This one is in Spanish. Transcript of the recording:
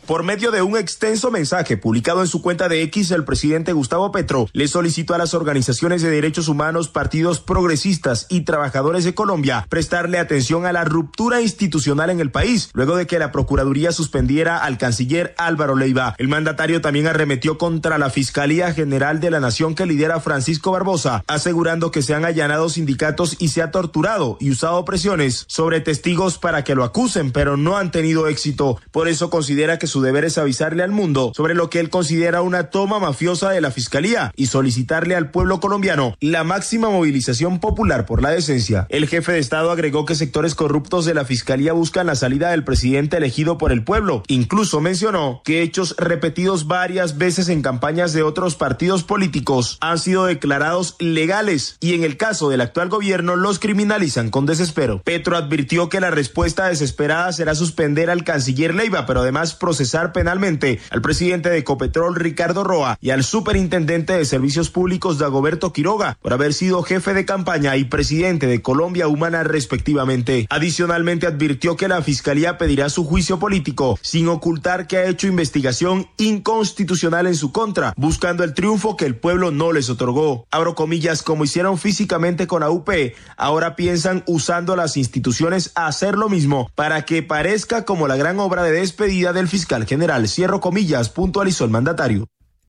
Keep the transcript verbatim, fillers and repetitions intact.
Por medio de un extenso mensaje publicado en su cuenta de X, el presidente Gustavo Petro le solicitó a las organizaciones de derechos humanos, partidos progresistas y trabajadores de Colombia prestarle atención a la ruptura institucional en el país, luego de que la Procuraduría suspendiera al canciller Álvaro Leiva. El mandatario también arremetió contra la Fiscalía General de la Nación que lidera Francisco Barbosa, asegurando que se han allanado sindicatos y se ha torturado y usado presiones sobre testigos para que lo acusen, pero no han tenido éxito. Por eso considera que su deber es avisarle al mundo sobre lo que él considera una toma mafiosa de la Fiscalía y solicitarle al pueblo colombiano la máxima movilización popular por la decencia. El jefe de Estado agregó que sectores corruptos de la Fiscalía buscan la salida del presidente elegido por el pueblo. Incluso mencionó que hechos repetidos varias veces en campañas de otros partidos políticos han sido declarados legales y en el caso del actual gobierno los criminalizan con desespero. Petro advirtió que la respuesta desesperada será suspender al canciller Leiva, pero además procesar penalmente al presidente de Ecopetrol Ricardo Roa y al superintendente de Servicios Públicos Dagoberto Quiroga por haber sido jefe de campaña y presidente de Colombia Humana respectivamente. Adicionalmente advirtió que la Fiscalía pedirá su juicio político sin ocultar que ha hecho investigación inconstitucional en su contra, buscando el triunfo que el pueblo no les otorgó. Abro comillas, como hicieron físicamente con A U P, ahora piensan usando las instituciones a hacer lo mismo para que parezca como la gran obra de despedida del fiscal general. Cierro comillas, puntualizó el mandatario.